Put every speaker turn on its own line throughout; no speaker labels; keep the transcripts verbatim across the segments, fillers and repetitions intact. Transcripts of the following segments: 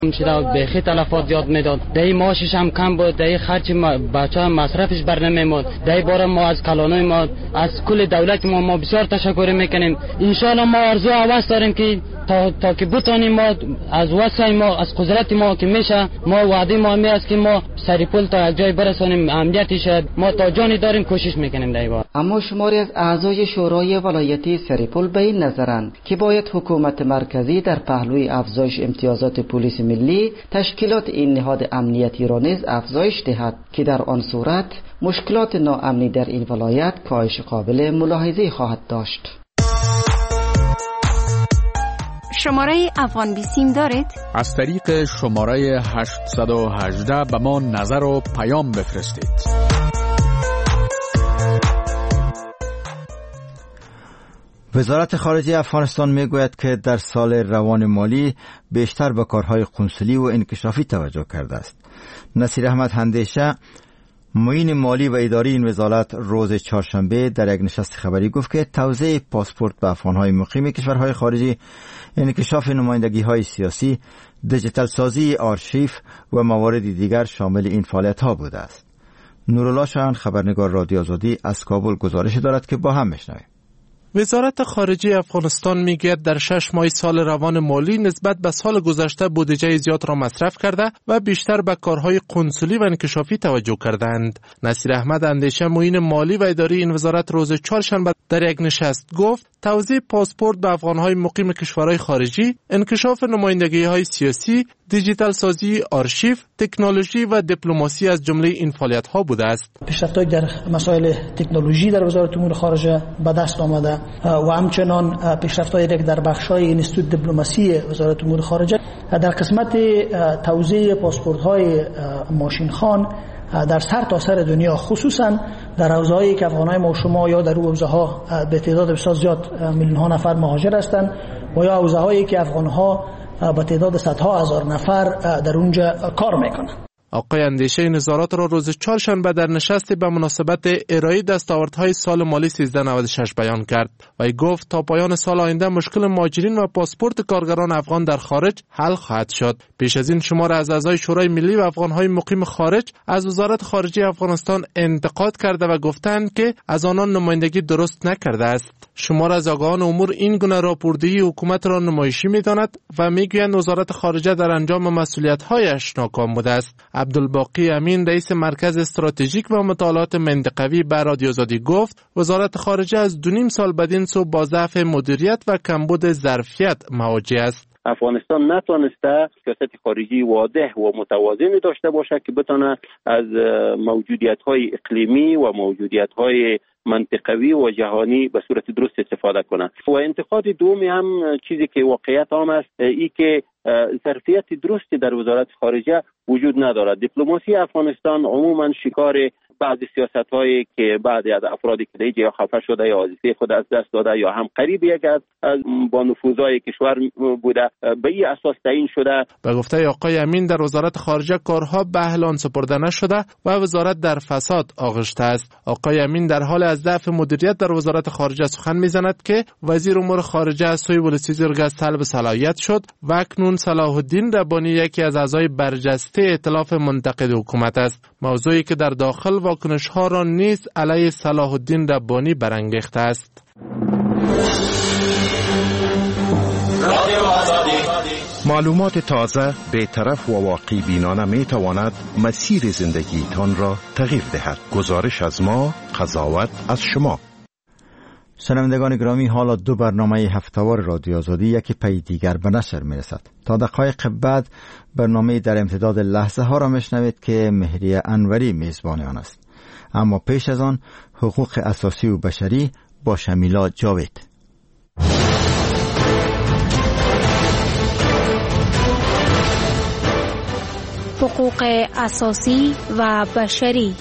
شده به تلفات زیاد میداد، دای معاشش هم کم بود، دای خرج بچه هم مصرفش بر نمیمود. دای بار ما از کلانای ما از کل دولت ما ما بسیار تشکر میکنیم. ان شاء الله ما آرزو هوس داریم که تا تا که بتونیم ما از وسع ما از قدرت ما که میشه ما وعده ما می است که ما سریپل تا یک جای برسونیم، امنیتش ما تا جانی داریم کوشش میکنیم دای بار.
اما شماری از اعضای شورای ولایتی سریپل به این نظرند که باید حکومت مرکزی در پهلوی افزایش امتیازات پلیس ملی تشکیلات این نهاد امنیتی را نیز افزایش دهد که در آن صورت مشکلات ناامنی در این ولایت کاهش قابل ملاحظه خواهد داشت.
شماره افغان بیسیم دارید؟
از طریق شماره هشت یک هشت به ما نظر و پیام بفرستید.
وزارت خارجه افغانستان میگوید که در سال روان مالی بیشتر به کارهای قنصلی و انکشافی توجه کرده است. نصیر احمد هندیشه معین مالی و اداری این وزارت روز چهارشنبه در یک نشست خبری گفت که توزیع پاسپورت به افغانهای مقیم کشورهای خارجی، انکشاف نمایندگی‌های سیاسی، دیجیتال سازی آرشیف و موارد دیگر شامل این فعالیت‌ها بوده است. نورالله شاهان خبرنگار رادیو آزادی از کابل گزارش دارد که با هم میشنویم.
وزارت خارجه افغانستان میگوید در شش ماه سال روان مالی نسبت به سال گذشته بودجه زیاد را مصرف کرده و بیشتر به کارهای قنصلی و انکشافی توجه کردند. نصیر احمد اندیشه معین مالی و اداری این وزارت روز چهارشنبه در یک نشست گفت توزیع پاسپورت به افغانهای مقیم کشورهای خارجی، انکشاف نمایندگی‌های سیاسی، دیجیتال سازی آرشیو، تکنولوژی و دیپلماسی از جمله این فعالیت‌ها بوده است.
پیشرفت‌های در مسائل تکنولوژی در وزارت امور خارجه به دست آمده و همچنان پیشرفت‌های در بخش‌های انستیتوت دیپلماسی وزارت امور خارجه در قسمت توزیع پاسپورت‌های ماشین‌خوان در سر تا سر دنیا، خصوصا در حوزه‌هایی که افغان‌های ما و شما یا در حوزه‌ها به تعداد بسیار زیاد میلیون‌ها نفر مهاجر هستند و یا حوزه‌هایی که افغان‌ها به تعداد صدها هزار نفر در اونجا کار میکنند.
آقای اندیشه نظارات را روز چهارشنبه در نشستی به مناسبت ارائه دستاوردهای سال مالی سیزده نود و شش بیان کرد و گفت تا پایان سال آینده مشکل مهاجرین و پاسپورت کارگران افغان در خارج حل خواهد شد. پیش از این شمار از اعضای شورای ملی و افغانهای مقیم خارج از وزارت خارجه افغانستان انتقاد کرده و گفتند که از آنان نمایندگی درست نکرده است. شمار از آگاهان امور این گونه راپوردهی حکومت را نمایشی می‌داند و میگویند وزارت خارجه در انجام مسئولیت‌هایش ناکام بوده است. عبدالباقی امین رئیس مرکز استراتژیک و مطالعات منطقوی به رادیو آزادی گفت وزارت خارجه از دو نیم سال بدین سو با ضعف مدیریت و کمبود ظرفیت مواجه است.
افغانستان نتونسته سیاست خارجی واضح و متوازنی داشته باشه که بتونه از موجودیت‌های اقلیمی و موجودیت‌های منطقوی و جهانی به صورت درست استفاده کنه. و انتقاد دومی هم چیزی که واقعیت هم است ای که ظرفیت درستی در وزارت خارجه وجود ندارد. دیپلماسی افغانستان عموما شکار بعضی سیاست‌هایی که بعضی از افرادی که دیگه یا خفه شده یا عزیزی خود از دست داده یا هم قریب یک از با نفوذهای کشور بوده به این اساس تعیین شده.
به گفته آقای امین در وزارت خارجه کارها به اهل سپرده نشده و وزارت در فساد آغشته است. آقای امین در حال از ضعف مدیریت در وزارت خارجه سخن میزند که وزیر امور خارجه از سوی ولسی زرگز طلب صلاحیت شد و اکنون صلاح الدین ربانی یکی از اعضای برجسته ائتلاف منتقد حکومت است. موضوعی که در داخل واکنش‌ها را نیز علیه صلاح الدین ربانی برانگیخته است.
معلومات تازه، بی‌طرف و واقعی بینانه می تواند مسیر زندگیتان را تغییر دهد. گزارش از ما، قضاوت از شما.
شنوندگان گرامی، حالا دو برنامه هفته‌وار رادیو آزادی یکی پی دیگر به نشر میرسد. تا دقایق بعد برنامه در امتداد لحظه ها را میشنوید که مهریه انوری میزبان آن است. اما پیش از آن حقوق اساسی و بشری با شمیلا جاوید.
حقوق اساسی و بشری.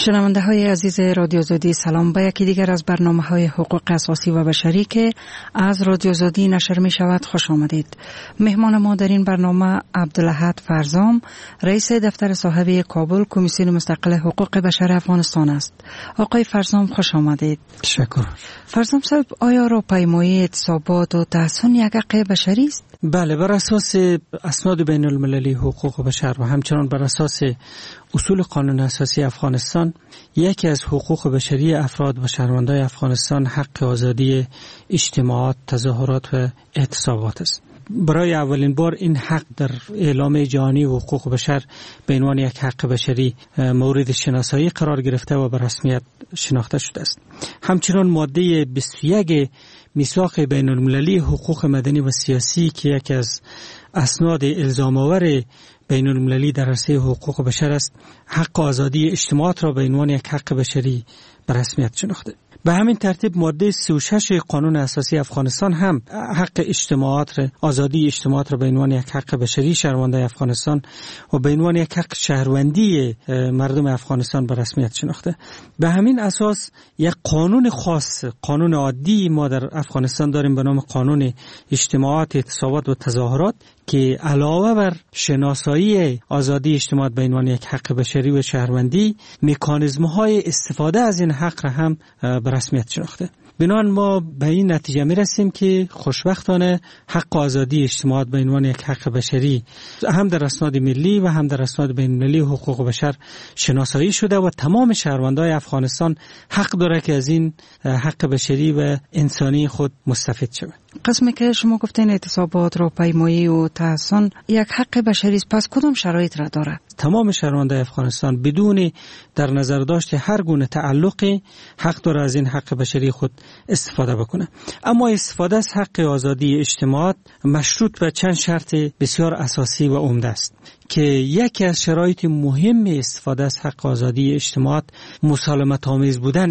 شنونده های عزیز رادیو زودی، سلام. به یکی دیگر از برنامه های حقوق اساسی و بشری که از رادیو زودی نشر می شود خوش آمدید. مهمان ما در این برنامه عبدالاحد فرزام، رئیس دفتر صاحبی کابل کمیسیون مستقل حقوق بشر افغانستان است. آقای فرزام خوش آمدید.
تشکر.
فرزام صاحب، آیا راهپیمایی اعتصابات و تحصن یک حق بشری است؟
بله، بر اساس اسناد بین المللی حقوق بشر و همچنان بر اساس اصول قانون اساسی افغانستان، یکی از حقوق بشری افراد و شهروندان افغانستان حق آزادی اجتماعات، تظاهرات و اعتصابات است. برای اولین بار این حق در اعلامیه جهانی حقوق بشر به عنوان یک حق بشری مورد شناسایی قرار گرفته و به رسمیت شناخته شده است. همچنان ماده بیست و یک میثاق بین المللی حقوق مدنی و سیاسی که یکی از اسناد الزام آور بین المللی در عرصه حقوق بشر است، حق آزادی اجتماعات را به عنوان یک حق بشری به رسمیت شناخته. به همین ترتیب ماده سی و شش قانون اساسی افغانستان هم حق اجتماعات را، آزادی اجتماعات را به عنوان یک حق بشری شهروندان افغانستان و به عنوان یک حق شهروندی مردم افغانستان به رسمیت شناخته. به همین اساس یک قانون خاص، قانون عادی ما در افغانستان داریم به نام قانون اجتماعات، اعتصابات و تظاهرات که علاوه بر شناسایی آزادی اجتماعات به عنوان یک حق بشری و شهروندی، مکانیزم‌های استفاده از این حق را هم به رسمیت شناخته. بنابراین ما به این نتیجه می رسیم که خوشبختانه حق آزادی اجتماعات به عنوان یک حق بشری هم در اسناد ملی و هم در اسناد بین المللی حقوق بشر شناسایی شده و تمام شهروندان افغانستان حق داره که از این حق بشری و انسانی خود مستفید شود.
قسمی که شما گفتین اعتصابات، راهپیمایی و تحصن یک حق بشری است، پس کدام شرایط را داره؟
تمام شهروندان افغانستان بدون در نظر داشت هر گونه تعلقی حق داره از این حق بشری خود استفاده بکنه. اما استفاده از حق آزادی اجتماعات مشروط به چند شرط بسیار اساسی و عمده است که یکی از شرایط مهم استفاده از حق آزادی اجتماعات مسالمت آمیز بودن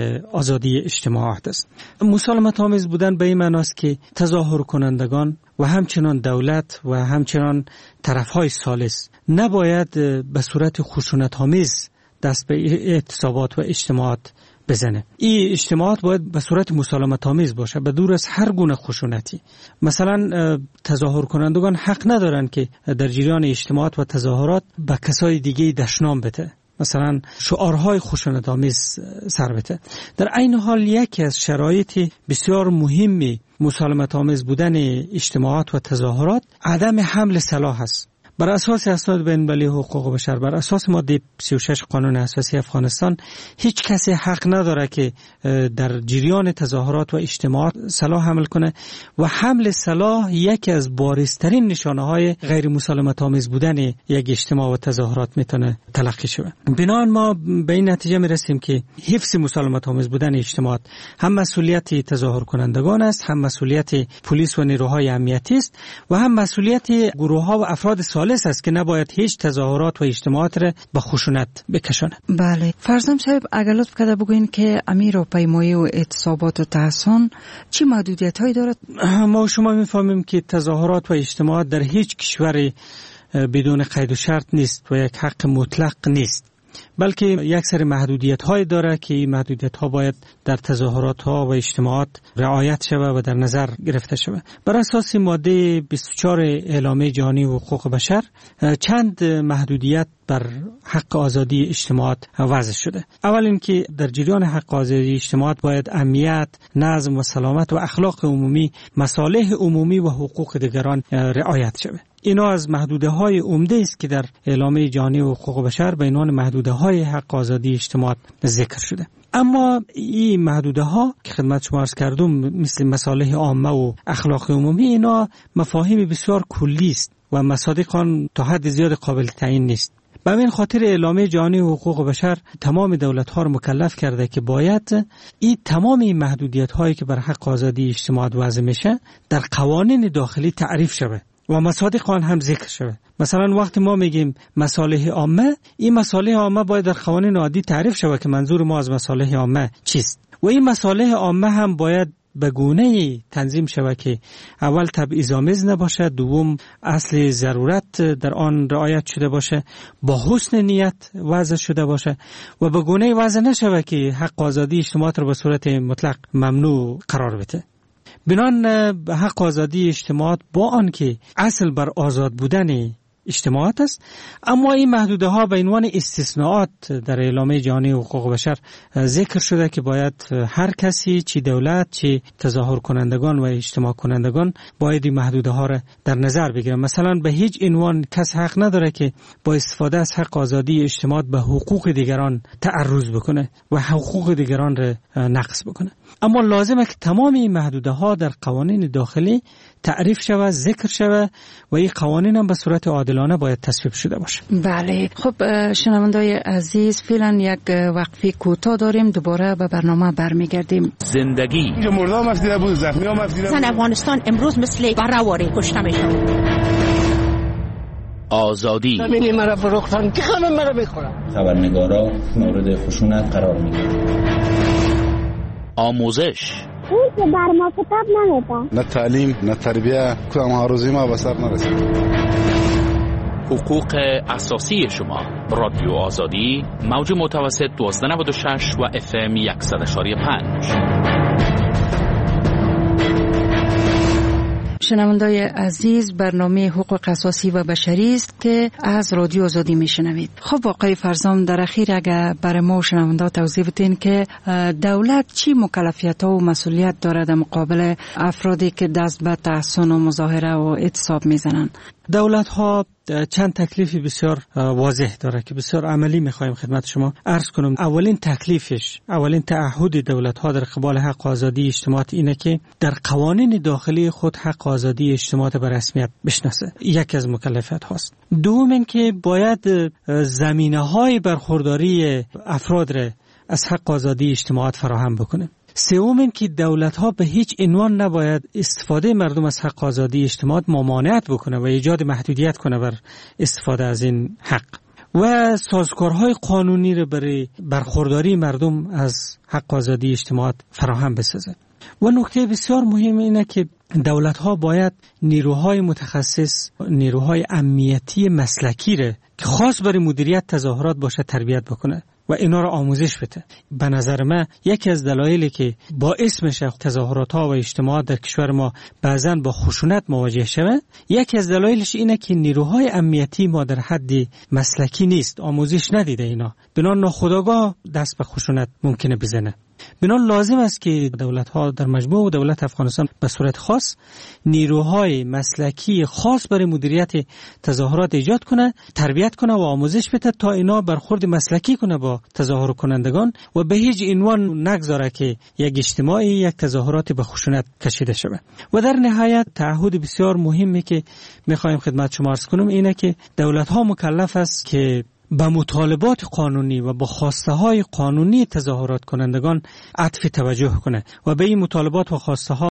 آزادی اجتماعات است. مسالمت آمیز بودن به این معنی است که تظاهر کنندگان و همچنان دولت و همچنان طرفهای ثالث نباید به صورت خشونت آمیز دست به اعتصابات و اجتماعات بزنه. این اجتماعات باید به صورت مسالمت آمیز باشه، به دور از هر گونه خشونتی. مثلا تظاهر کنندگان حق ندارن که در جریان اجتماعات و تظاهرات به کسای دیگه دشنام بده، مثلا شعارهای خشونت آمیز سر بده. در این حال یکی از شرایط بسیار مهمی مسالمت آمیز بودن اجتماعات و تظاهرات عدم حمل سلاح است. بر اساس اسناد بین المللی حقوق بشر، بر اساس ماده سی و شش قانون اساسی افغانستان، هیچ کسی حق نداره که در جریان تظاهرات و اجتماعات سلاح حمل کنه و حمل سلاح یکی از بارزترین نشانه های غیر مسالمت آمیز بودن یک اجتماع و تظاهرات میتونه تلقی شود. بنابراین ما به این نتیجه میرسیم که حفظ مسالمت آمیز بودن اجتماعات هم مسئولیت تظاهر کنندگان است، هم مسئولیت پلیس و نیروهای امنیتی است و هم مسئولیت گروه ها و افراد سالس است که نباید هیچ تظاهرات و اجتماعات را به خشونت بکشونه.
بله. فرزام صاحب، اگر لطف کرده بگوین که امیر راهپیمایی و اعتصابات و تحصن چی محدودیت هایی دارد؟
ما شما میفهمیم که تظاهرات و اجتماعات در هیچ کشوری بدون قید و شرط نیست و یک حق مطلق نیست، بلکه یک سری محدودیت های داره که این محدودیت ها باید در تظاهرات ها و اجتماعات رعایت شود و در نظر گرفته شود. بر اساس ماده بیست و چهار اعلامیه جهانی حقوق بشر چند محدودیت بر حق آزادی اجتماعات وضع شده. اول اینکه در جریان حق آزادی اجتماعات باید امنیت، نظم و سلامت و اخلاق عمومی، مصالح عمومی و حقوق دیگران رعایت شود. اینا از محدوده های عمده است که در اعلامیه جهانی حقوق بشر به عنوان محدوده های حق آزادی اجتماعات ذکر شده. اما این محدوده ها که خدمت شما عرض کردم مثل مصالح عامه و اخلاق عمومی، اینا مفاهیم بسیار کلی است و مصادیق آن تا حد زیاد قابل تعیین نیست. به همین خاطر اعلامیه جهانی حقوق بشر تمام دولت ها را مکلف کرده که باید این تمام این محدودیت هایی که بر حق آزادی اجتماعات وضع میشه در قوانین داخلی تعریف شود و مصادیق آن هم ذکر شود. مثلا وقتی ما میگیم مصالح عامه، این مصالح عامه باید در قوانین عادی تعریف شود که منظور ما از مصالح عامه چیست و این مصالح عامه هم باید به گونه‌ای تنظیم شود که اول تبعیض‌آمیز نباشه، دوم اصل ضرورت در آن رعایت شده باشه، با حسن نیت وضع شده باشه و به گونه‌ای وضع نشود که حق آزادی اجتماعات را به صورت مطلق ممنوع قرار بده. بنان حق آزادی اجتماعات با آن که اصل بر آزاد بودن اجتماعات است، اما این محدوده ها به عنوان استثناءات در اعلامیه جهانی حقوق بشر ذکر شده که باید هر کسی، چی دولت چی تظاهر کنندگان و اجتماع کنندگان، باید این محدوده ها را در نظر بگیرن. مثلا به هیچ عنوان کس حق نداره که با استفاده از حق آزادی اجتماعات به حقوق دیگران تعرض بکنه و حقوق دیگران را نقض بکنه. اما لازمه که تمام این محدوده ها در قوانین داخلی تعریف شود، ذکر شود و این قوانین هم به صورت عادلانه باید تصویب شده باشه.
بله، خب شنوندای عزیز، فعلا یک وقفه کوتاه داریم، دوباره به برنامه برمیگردیم.
زندگی
اینجا مردم مفدیده بود، زخمی ها مفدیده بود.
افغانستان امروز مثل برآوری کشته میشه. آزادی
زمین مرا فروختن که خانم مرا بخورم.
خبرنگارا مورد خشونت قرار میگیرن.
آموزش
اون که بر ما کتاب نمیده،
نه تعلیم نه تربیه، کدام آرزوی ما به سر نرسید.
حقوق اساسی شما. رادیو آزادی، موج متوسط دوازده نود و شش و اف ام صد و پنج.
شنوندای عزیز، برنامه حقوق اساسی و بشری است که از رادیو آزادی میشنوید. خب آقای فرزام، در اخیر اگر برای ما شنوندا توضیح بدین که دولت چی مکلفیت ها و مسئولیت دارد در مقابل افرادی که دست به تحصن و مظاهره و اعتصاب میزنن؟
دولت ها چند تکلیف بسیار واضح داره که بسیار عملی میخوایم خدمت شما عرض کنم. اولین تکلیفش، اولین تعهد دولت ها در قبال حق آزادی اجتماعات اینه که در قوانین داخلی خود حق آزادی اجتماعات به رسمیت بشناسه. یکی از مکلفیت هاست. دوم این که باید زمینه های برخورداری افراد را از حق آزادی اجتماعات فراهم بکنه. سوم این که دولت ها به هیچ عنوان نباید استفاده مردم از حق آزادی اجتماعات ممانعت بکنه و ایجاد محدودیت کنه بر استفاده از این حق و سازوکارهای قانونی را برای برخورداری مردم از حق آزادی اجتماعات فراهم بسازه. و نکته بسیار مهم اینه که دولت ها باید نیروهای متخصص، نیروهای امنیتی مسلکی را که خاص برای مدیریت تظاهرات باشه تربیت بکنه و اینا رو آموزش بده. به نظر من یکی از دلایلی که باعث میشه تظاهرات ها و اجتماعات در کشور ما بعضاً با خشونت مواجه شود، یکی از دلایلش اینه که نیروهای امنیتی ما در حد مسلکی نیست، آموزش ندیده اینا، بنابراین ناخودآگاه دست به خشونت ممکنه بزنه. بنابراین لازم است که دولت ها در مجموع و دولت افغانستان به صورت خاص نیروهای مسلکی خاص برای مدیریت تظاهرات ایجاد کنه، تربیت کنه و آموزش بده تا اینا برخورد مسلکی کنه با تظاهر کنندگان و به هیچ عنوان نگذاره که یک اجتماعی یک تظاهرات به خشونت کشیده شود. و در نهایت تعهد بسیار مهمی که میخوایم خدمت شما عرض کنم اینه که دولت ها مکلف است که به مطالبات قانونی و به خواسته های قانونی تظاهرات کنندگان عطف توجه کنه و به این مطالبات و خواسته ها